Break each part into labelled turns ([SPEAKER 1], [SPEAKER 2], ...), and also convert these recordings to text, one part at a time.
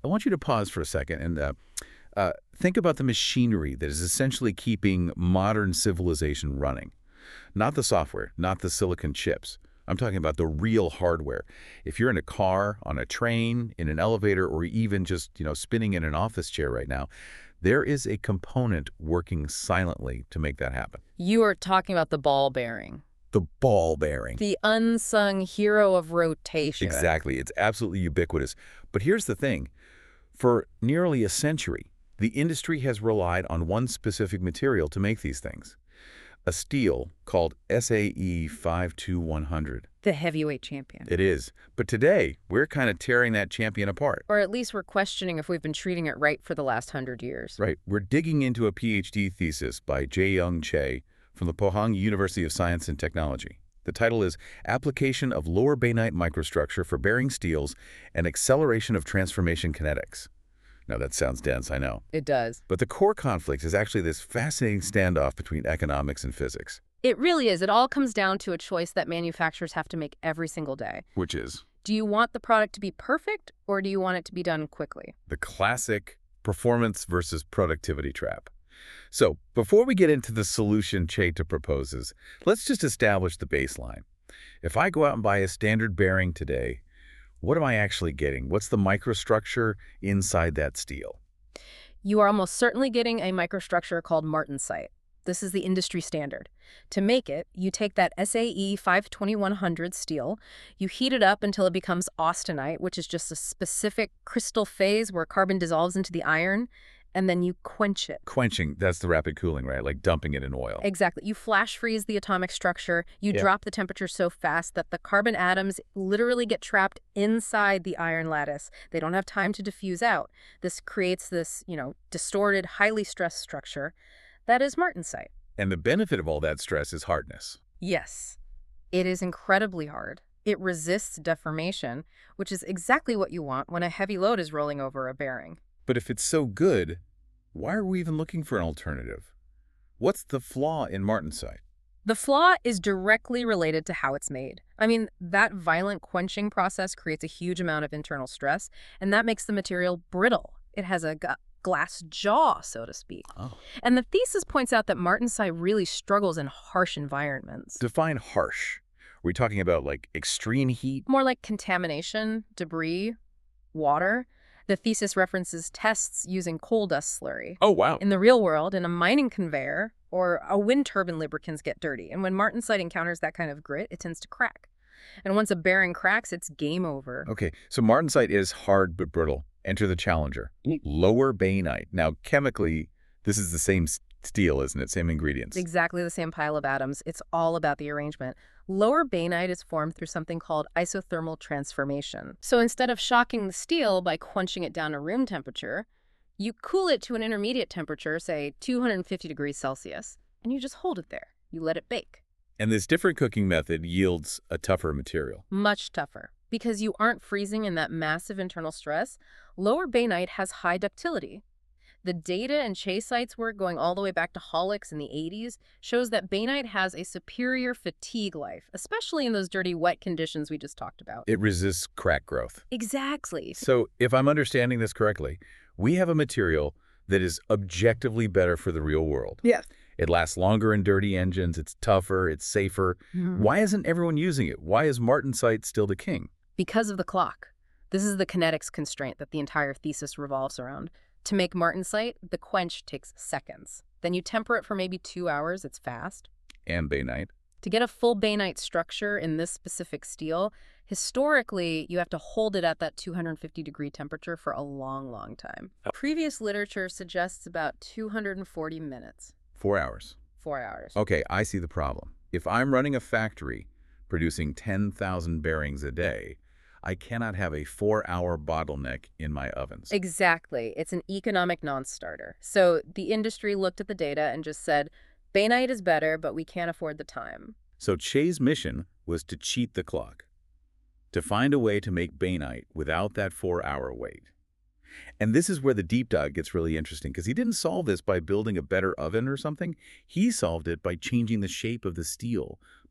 [SPEAKER 1] I want you to pause for a second and think about the machinery that is essentially keeping modern civilization running. Not the software, not the silicon chips. I'm talking about the real hardware. If you're in a car, on a train, in an elevator, or even just, spinning in an office chair right now, there is a component working silently to make that happen.
[SPEAKER 2] You are talking about the ball bearing.
[SPEAKER 1] The ball bearing.
[SPEAKER 2] The unsung hero of rotation.
[SPEAKER 1] Exactly. It's absolutely ubiquitous. But here's the thing. For nearly a century, the industry has relied on one specific material to make these things. A steel called SAE 52100.
[SPEAKER 2] The heavyweight champion.
[SPEAKER 1] It is. But today, we're kind of tearing that champion apart.
[SPEAKER 2] Or at least we're questioning if we've been treating it right for the last 100 years.
[SPEAKER 1] Right. We're digging into a PhD thesis by Jae-Young Choi from the Pohang University of Science and Technology. The title is Application of Lower Bainite Microstructure for Bearing Steels and Acceleration of Transformation Kinetics. Now, that sounds dense, I know.
[SPEAKER 2] It does.
[SPEAKER 1] But the core conflict is actually this fascinating standoff between economics and physics.
[SPEAKER 2] It really is. It all comes down to a choice that manufacturers have to make every single day.
[SPEAKER 1] Which is?
[SPEAKER 2] Do you want the product to be perfect, or do you want it to be done quickly?
[SPEAKER 1] The classic performance versus productivity trap. So, before we get into the solution Choi proposes, let's just establish the baseline. If I go out and buy a standard bearing today, what am I actually getting? What's the microstructure inside that steel?
[SPEAKER 2] You are almost certainly getting a microstructure called martensite. This is the industry standard. To make it, you take that SAE 52100 steel, you heat it up until it becomes austenite, which is just a specific crystal phase where carbon dissolves into the iron, and then you quench it.
[SPEAKER 1] Quenching, that's the rapid cooling, right? Like dumping it in oil.
[SPEAKER 2] Exactly. You flash freeze the atomic structure. You drop the temperature so fast that the carbon atoms literally get trapped inside the iron lattice. They don't have time to diffuse out. This creates this, distorted, highly stressed structure that is martensite.
[SPEAKER 1] And the benefit of all that stress is hardness.
[SPEAKER 2] Yes. It is incredibly hard. It resists deformation, which is exactly what you want when a heavy load is rolling over a bearing.
[SPEAKER 1] But if it's so good, why are we even looking for an alternative? What's the flaw in martensite?
[SPEAKER 2] The flaw is directly related to how it's made. I mean, that violent quenching process creates a huge amount of internal stress, and that makes the material brittle. It has a glass jaw, so to speak.
[SPEAKER 1] Oh.
[SPEAKER 2] And the thesis points out that martensite really struggles in harsh environments.
[SPEAKER 1] Define harsh. Are we talking about like extreme heat?
[SPEAKER 2] More like contamination, debris, water. The thesis references tests using coal dust slurry.
[SPEAKER 1] Oh, wow.
[SPEAKER 2] In the real world, in a mining conveyor or a wind turbine, lubricants get dirty. And when martensite encounters that kind of grit, it tends to crack. And once a bearing cracks, it's game over.
[SPEAKER 1] Okay, so martensite is hard but brittle. Enter the challenger. Lower bainite. Now, chemically, this is the same steel, isn't it? Same ingredients.
[SPEAKER 2] Exactly the same pile of atoms. It's all about the arrangement. Lower bainite is formed through something called isothermal transformation. So instead of shocking the steel by quenching it down to room temperature, you cool it to an intermediate temperature, say 250 degrees Celsius, and you just hold it there. You let it bake.
[SPEAKER 1] And this different cooking method yields a tougher material.
[SPEAKER 2] Much tougher. Because you aren't freezing in that massive internal stress, lower bainite has high ductility. The data and Choi-Site's work going all the way back to Holix in the 80s shows that bainite has a superior fatigue life, especially in those dirty, wet conditions we just talked about.
[SPEAKER 1] It resists crack growth.
[SPEAKER 2] Exactly.
[SPEAKER 1] So if I'm understanding this correctly, we have a material that is objectively better for the real world.
[SPEAKER 2] Yes.
[SPEAKER 1] It lasts longer in dirty engines, it's tougher, it's safer. Why isn't everyone using it? Why is martensite still the king?
[SPEAKER 2] Because of the clock. This is the kinetics constraint that the entire thesis revolves around. To make martensite, the quench takes seconds. Then you temper it for maybe 2 hours. It's fast.
[SPEAKER 1] And bainite.
[SPEAKER 2] To get a full bainite structure in this specific steel, historically, you have to hold it at that 250-degree temperature for a long, long time. Previous literature suggests about 240 minutes.
[SPEAKER 1] 4 hours.
[SPEAKER 2] 4 hours.
[SPEAKER 1] Okay, I see the problem. If I'm running a factory producing 10,000 bearings a day, I cannot have a 4-hour bottleneck in my ovens.
[SPEAKER 2] Exactly. It's an economic non-starter. So the industry looked at the data and just said, bainite is better, but we can't afford the time.
[SPEAKER 1] So Choi's mission was to cheat the clock, to find a way to make bainite without that 4-hour wait. And this is where the deep dive gets really interesting, because he didn't solve this by building a better oven or something. He solved it by changing the shape of the steel,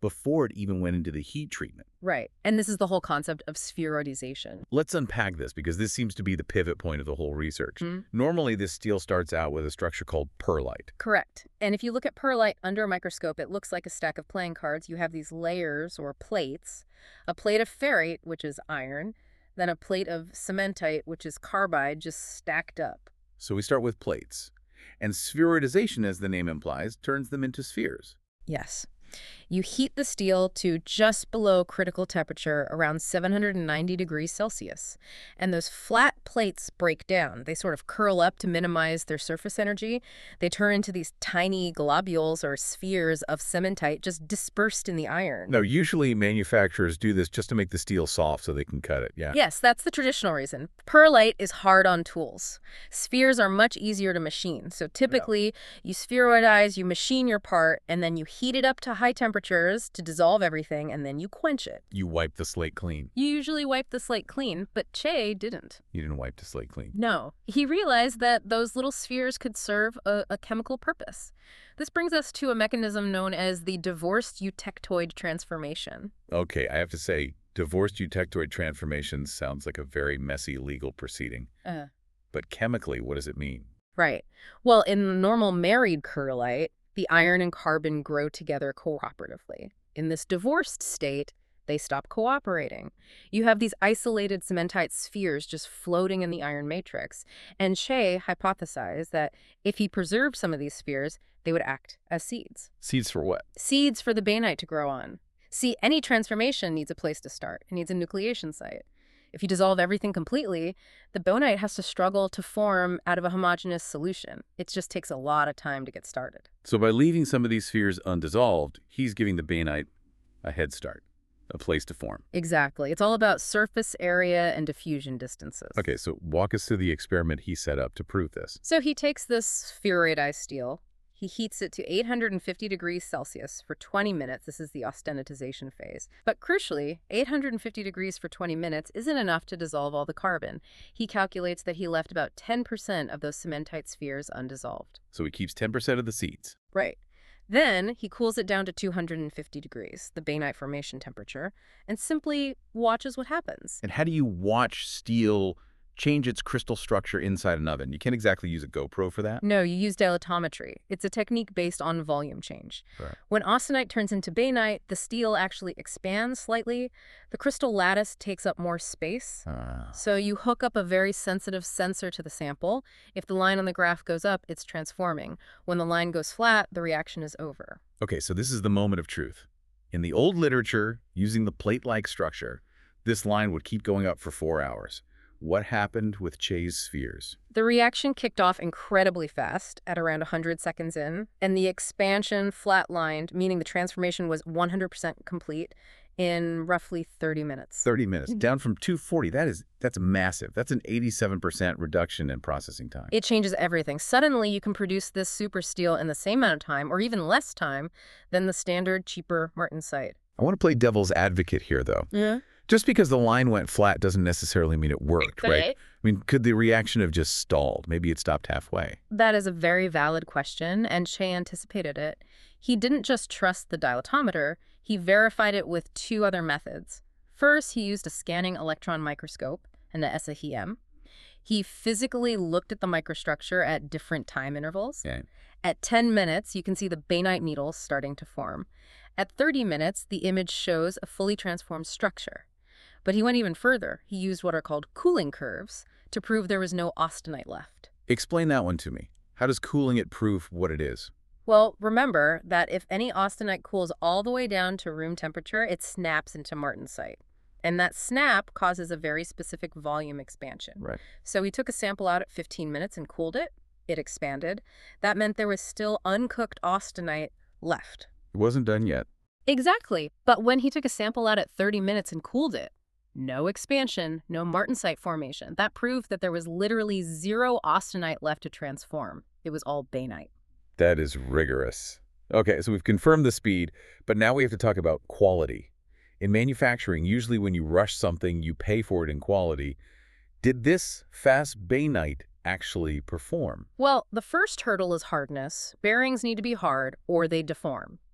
[SPEAKER 1] before it even went into the heat treatment.
[SPEAKER 2] Right. And this is the whole concept of spheroidization.
[SPEAKER 1] Let's unpack this because this seems to be the pivot point of the whole research. Normally, this steel starts out with a structure called perlite.
[SPEAKER 2] Correct. And if you look at perlite under a microscope, it looks like a stack of playing cards. You have these layers or plates, a plate of ferrite, which is iron, then a plate of cementite, which is carbide, just stacked up.
[SPEAKER 1] So we start with plates. And spheroidization, as the name implies, turns them into spheres.
[SPEAKER 2] Yes. You heat the steel to just below critical temperature, around 790 degrees Celsius. And those flat plates break down. They sort of curl up to minimize their surface energy. They turn into these tiny globules or spheres of cementite just dispersed in the iron.
[SPEAKER 1] Now, usually manufacturers do this just to make the steel soft so they can cut it, yeah.
[SPEAKER 2] Yes, that's the traditional reason. Perlite is hard on tools. Spheres are much easier to machine. So typically, you spheroidize, you machine your part, and then you heat it up to high temperatures to dissolve everything, and then you quench it.
[SPEAKER 1] You wipe the slate clean.
[SPEAKER 2] You usually wipe the slate clean, but Che didn't.
[SPEAKER 1] You didn't wipe the slate clean.
[SPEAKER 2] No. He realized that those little spheres could serve a chemical purpose. This brings us to a mechanism known as the divorced eutectoid transformation.
[SPEAKER 1] Okay, I have to say, divorced eutectoid transformation sounds like a very messy legal proceeding. But chemically, what does it mean?
[SPEAKER 2] Right. Well, in the normal married perlite, the iron and carbon grow together cooperatively. In this divorced state, they stop cooperating. You have these isolated cementite spheres just floating in the iron matrix. And Che hypothesized that if he preserved some of these spheres, they would act as seeds.
[SPEAKER 1] Seeds for what?
[SPEAKER 2] Seeds for the bainite to grow on. See, any transformation needs a place to start. It needs a nucleation site. If you dissolve everything completely, the bainite has to struggle to form out of a homogeneous solution. It just takes a lot of time to get started.
[SPEAKER 1] So by leaving some of these spheres undissolved, he's giving the bainite a head start, a place to form.
[SPEAKER 2] Exactly. It's all about surface area and diffusion distances.
[SPEAKER 1] Okay, so walk us through the experiment he set up to prove this.
[SPEAKER 2] So he takes this spheroidized steel. He heats it to 850 degrees Celsius for 20 minutes. This is the austenitization phase. But crucially, 850 degrees for 20 minutes isn't enough to dissolve all the carbon. He calculates that he left about 10% of those cementite spheres undissolved.
[SPEAKER 1] So he keeps 10% of the seeds.
[SPEAKER 2] Right. Then he cools it down to 250 degrees, the bainite formation temperature, and simply watches what happens.
[SPEAKER 1] And how do you watch steel change its crystal structure inside an oven? You can't exactly use a GoPro for that.
[SPEAKER 2] No, you use dilatometry. It's a technique based on volume change.
[SPEAKER 1] Right.
[SPEAKER 2] When austenite turns into bainite, the steel actually expands slightly. The crystal lattice takes up more space. So you hook up a very sensitive sensor to the sample. If the line on the graph goes up, it's transforming. When the line goes flat, the reaction is over.
[SPEAKER 1] Okay, so this is the moment of truth. In the old literature, using the plate-like structure, this line would keep going up for 4 hours. What happened with Che's spheres?
[SPEAKER 2] The reaction kicked off incredibly fast at around 100 seconds in, and the expansion flatlined, meaning the transformation was 100% complete in roughly 30 minutes.
[SPEAKER 1] 30 minutes, down from 240. That's massive. That's an 87% reduction in processing time.
[SPEAKER 2] It changes everything. Suddenly, you can produce this super steel in the same amount of time, or even less time, than the standard, cheaper martensite.
[SPEAKER 1] I want to play devil's advocate here, though.
[SPEAKER 2] Yeah.
[SPEAKER 1] Just because the line went flat doesn't necessarily mean it worked, right? I mean, could the reaction have just stalled? Maybe it stopped halfway.
[SPEAKER 2] That is a very valid question, and Che anticipated it. He didn't just trust the dilatometer, he verified it with 2 other methods. First, he used a scanning electron microscope and the SAEM. He physically looked at the microstructure at different time intervals.
[SPEAKER 1] Okay.
[SPEAKER 2] At 10 minutes, you can see the bainite needles starting to form. At 30 minutes, the image shows a fully transformed structure. But he went even further. He used what are called cooling curves to prove there was no austenite left.
[SPEAKER 1] Explain that one to me. How does cooling it prove what it is?
[SPEAKER 2] Well, remember that if any austenite cools all the way down to room temperature, it snaps into martensite. And that snap causes a very specific volume expansion.
[SPEAKER 1] Right.
[SPEAKER 2] So he took a sample out at 15 minutes and cooled it. It expanded. That meant there was still uncooked austenite left.
[SPEAKER 1] It wasn't done yet.
[SPEAKER 2] Exactly. But when he took a sample out at 30 minutes and cooled it, no expansion, no martensite formation. That proved that there was literally 0 austenite left to transform. It was all bainite.
[SPEAKER 1] That is rigorous. Okay, so we've confirmed the speed, but now we have to talk about quality. In manufacturing, usually when you rush something, you pay for it in quality. Did this fast bainite actually perform?
[SPEAKER 2] Well, the first hurdle is hardness. Bearings need to be hard or they deform.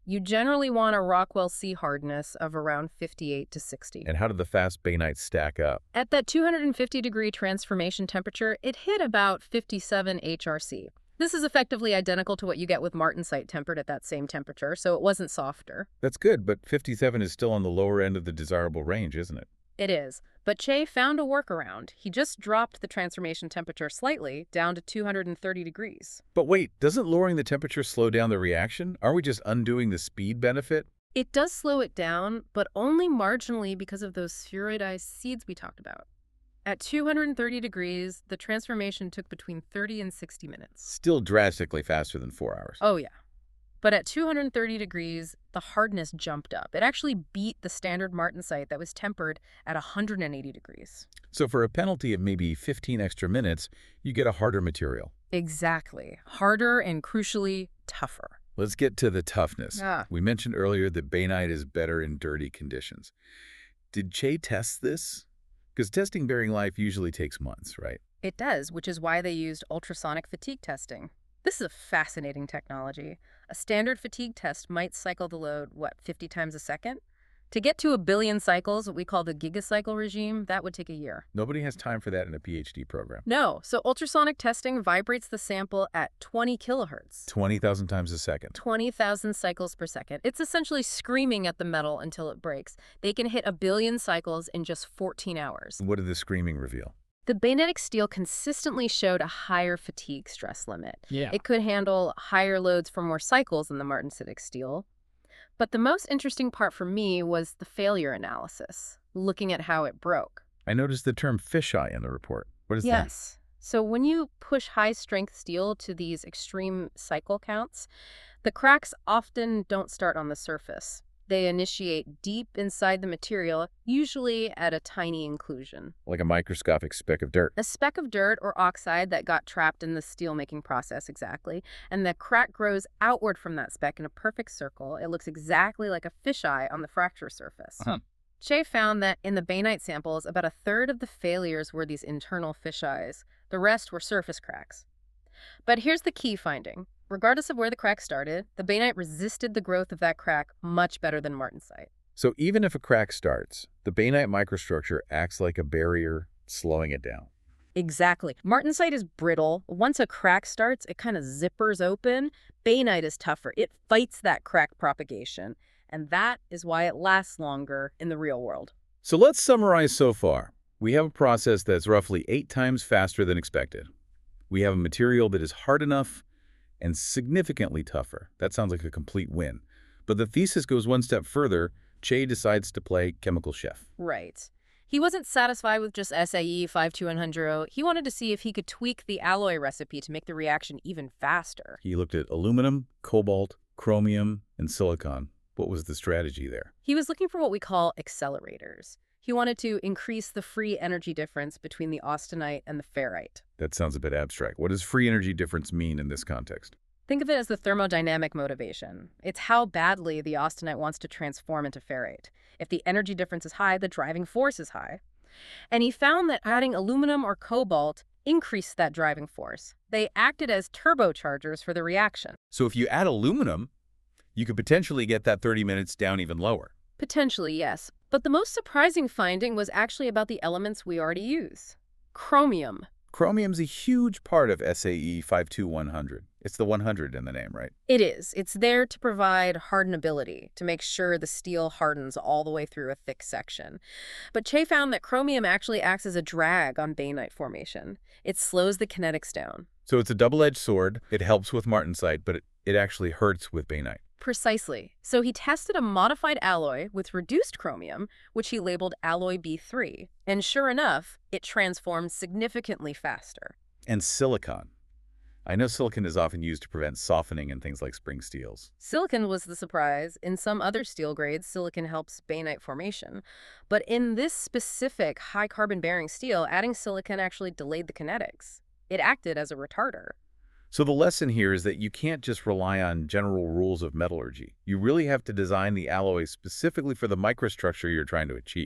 [SPEAKER 2] You generally want a Rockwell C hardness of around 58 to 60.
[SPEAKER 1] And how did the fast bainite stack up?
[SPEAKER 2] At that 250-degree transformation temperature, it hit about 57 HRC. This is effectively identical to what you get with martensite tempered at that same temperature, so it wasn't softer.
[SPEAKER 1] That's good, but 57 is still on the lower end of the desirable range, isn't it?
[SPEAKER 2] It is. But Che found a workaround. He just dropped the transformation temperature slightly down to 230 degrees.
[SPEAKER 1] But wait, doesn't lowering the temperature slow down the reaction? Aren't we just undoing the speed benefit?
[SPEAKER 2] It does slow it down, but only marginally because of those spheroidized seeds we talked about. At 230 degrees, the transformation took between 30 and 60 minutes.
[SPEAKER 1] Still drastically faster than 4 hours.
[SPEAKER 2] Oh, yeah. But at 230 degrees, the hardness jumped up. It actually beat the standard martensite that was tempered at 180 degrees.
[SPEAKER 1] So for a penalty of maybe 15 extra minutes, you get a harder material.
[SPEAKER 2] Exactly. Harder and, crucially, tougher.
[SPEAKER 1] Let's get to the toughness.
[SPEAKER 2] Ah.
[SPEAKER 1] We mentioned earlier that bainite is better in dirty conditions. Did Che test this? Because testing bearing life usually takes months, right?
[SPEAKER 2] It does, which is why they used ultrasonic fatigue testing. This is a fascinating technology. A standard fatigue test might cycle the load, 50 times a second? To get to 1 billion cycles, what we call the gigacycle regime, that would take a year.
[SPEAKER 1] Nobody has time for that in a PhD program.
[SPEAKER 2] No, so ultrasonic testing vibrates the sample at 20 kilohertz.
[SPEAKER 1] 20,000 times a second.
[SPEAKER 2] 20,000 cycles per second. It's essentially screaming at the metal until it breaks. They can hit 1 billion cycles in just 14 hours.
[SPEAKER 1] What did the screaming reveal?
[SPEAKER 2] The bainitic steel consistently showed a higher fatigue stress limit.
[SPEAKER 1] Yeah.
[SPEAKER 2] It could handle higher loads for more cycles than the martensitic steel. But the most interesting part for me was the failure analysis, looking at how it broke.
[SPEAKER 1] I noticed the term fisheye in the report. What is that?
[SPEAKER 2] Yes. So when you push high-strength steel to these extreme cycle counts, the cracks often don't start on the surface. They initiate deep inside the material, usually at a tiny inclusion.
[SPEAKER 1] Like a microscopic speck of dirt.
[SPEAKER 2] A speck of dirt or oxide that got trapped in the steel-making process, exactly. And the crack grows outward from that speck in a perfect circle. It looks exactly like a fisheye on the fracture surface. Che found that in the bainite samples, about 1/3 of the failures were these internal fisheyes. The rest were surface cracks. But here's the key finding. Regardless of where the crack started, the bainite resisted the growth of that crack much better than martensite.
[SPEAKER 1] So even if a crack starts, the bainite microstructure acts like a barrier, slowing it down.
[SPEAKER 2] Exactly. Martensite is brittle. Once a crack starts, it kind of zippers open. Bainite is tougher. It fights that crack propagation. And that is why it lasts longer in the real world.
[SPEAKER 1] So let's summarize so far. We have a process that's roughly 8 times faster than expected. We have a material that is hard enough and significantly tougher. That sounds like a complete win. But the thesis goes one step further. Che decides to play chemical chef.
[SPEAKER 2] Right. He wasn't satisfied with just SAE 52100. He wanted to see if he could tweak the alloy recipe to make the reaction even faster.
[SPEAKER 1] He looked at aluminum, cobalt, chromium, and silicon. What was the strategy there?
[SPEAKER 2] He was looking for what we call accelerators. He wanted to increase the free energy difference between the austenite and the ferrite.
[SPEAKER 1] That sounds a bit abstract. What does free energy difference mean in this context?
[SPEAKER 2] Think of it as the thermodynamic motivation. It's how badly the austenite wants to transform into ferrite. If the energy difference is high, the driving force is high. And he found that adding aluminum or cobalt increased that driving force. They acted as turbochargers for the reaction.
[SPEAKER 1] So if you add aluminum, you could potentially get that 30 minutes down even lower.
[SPEAKER 2] Potentially, yes. But the most surprising finding was actually about the elements we already use. Chromium.
[SPEAKER 1] Chromium's a huge part of SAE 52100. It's the 100 in the name, right?
[SPEAKER 2] It is. It's there to provide hardenability, to make sure the steel hardens all the way through a thick section. But Che found that chromium actually acts as a drag on bainite formation. It slows the kinetics down.
[SPEAKER 1] So it's a double-edged sword. It helps with martensite, but it actually hurts with bainite.
[SPEAKER 2] Precisely. So he tested a modified alloy with reduced chromium, which he labeled alloy B3. And sure enough, it transformed significantly faster.
[SPEAKER 1] And silicon. I know silicon is often used to prevent softening in things like spring steels.
[SPEAKER 2] Silicon was the surprise. In some other steel grades, silicon helps bainite formation. But in this specific high carbon-bearing steel, adding silicon actually delayed the kinetics. It acted as a retarder.
[SPEAKER 1] So the lesson here is that you can't just rely on general rules of metallurgy. You really have to design the alloy specifically for the microstructure you're trying to achieve.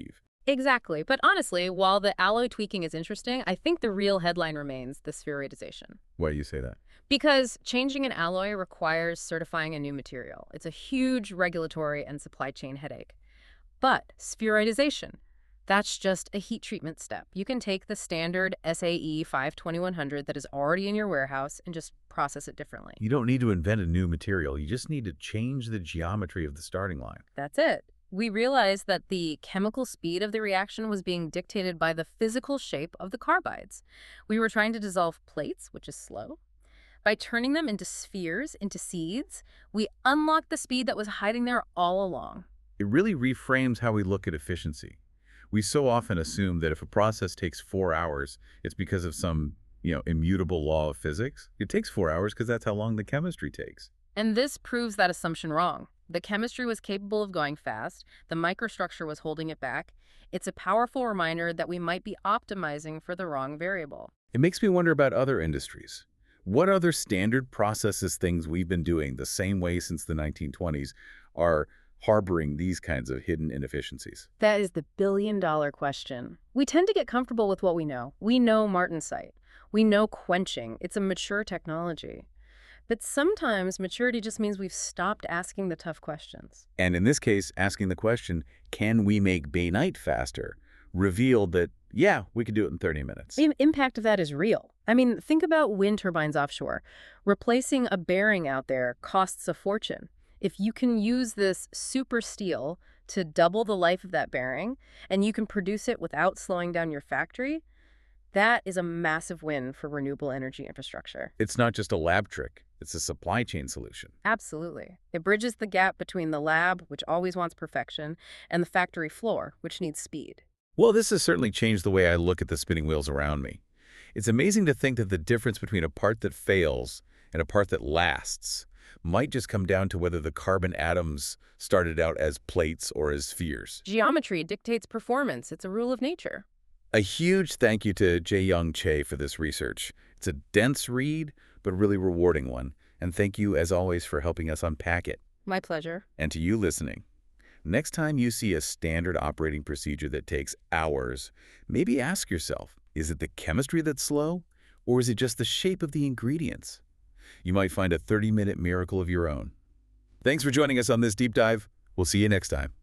[SPEAKER 2] Exactly. But honestly, while the alloy tweaking is interesting, I think the real headline remains the spheroidization.
[SPEAKER 1] Why do you say that?
[SPEAKER 2] Because changing an alloy requires certifying a new material. It's a huge regulatory and supply chain headache. But spheroidization, that's just a heat treatment step. You can take the standard SAE 52100 that is already in your warehouse and just process it differently.
[SPEAKER 1] You don't need to invent a new material. You just need to change the geometry of the starting line.
[SPEAKER 2] That's it. We realized that the chemical speed of the reaction was being dictated by the physical shape of the carbides. We were trying to dissolve plates, which is slow. By turning them into spheres, into seeds, we unlocked the speed that was hiding there all along.
[SPEAKER 1] It really reframes how we look at efficiency. We so often assume that if a process takes 4 hours, it's because of some, immutable law of physics. It takes 4 hours because that's how long the chemistry takes.
[SPEAKER 2] And this proves that assumption wrong. The chemistry was capable of going fast, the microstructure was holding it back. It's a powerful reminder that we might be optimizing for the wrong variable.
[SPEAKER 1] It makes me wonder about other industries. What other standard processes things we've been doing the same way since the 1920s are harboring these kinds of hidden inefficiencies?
[SPEAKER 2] That is the billion-dollar question. We tend to get comfortable with what we know. We know martensite. We know quenching. It's a mature technology. But sometimes maturity just means we've stopped asking the tough questions.
[SPEAKER 1] And in this case, asking the question, can we make bainite faster, revealed that, yeah, we could do it in 30 minutes.
[SPEAKER 2] The impact of that is real. I mean, think about wind turbines offshore. Replacing a bearing out there costs a fortune. If you can use this super steel to double the life of that bearing, and you can produce it without slowing down your factory, that is a massive win for renewable energy infrastructure.
[SPEAKER 1] It's not just a lab trick. It's a supply chain solution.
[SPEAKER 2] Absolutely. It bridges the gap between the lab, which always wants perfection, and the factory floor, which needs speed.
[SPEAKER 1] Well, this has certainly changed the way I look at the spinning wheels around me. It's amazing to think that the difference between a part that fails and a part that lasts might just come down to whether the carbon atoms started out as plates or as spheres.
[SPEAKER 2] Geometry dictates performance. It's a rule of nature.
[SPEAKER 1] A huge thank you to Jae-Young Che for this research. It's a dense read, but really rewarding one. And thank you, as always, for helping us unpack it.
[SPEAKER 2] My pleasure.
[SPEAKER 1] And to you listening, next time you see a standard operating procedure that takes hours, maybe ask yourself, is it the chemistry that's slow, or is it just the shape of the ingredients? You might find a 30-minute miracle of your own. Thanks for joining us on this deep dive. We'll see you next time.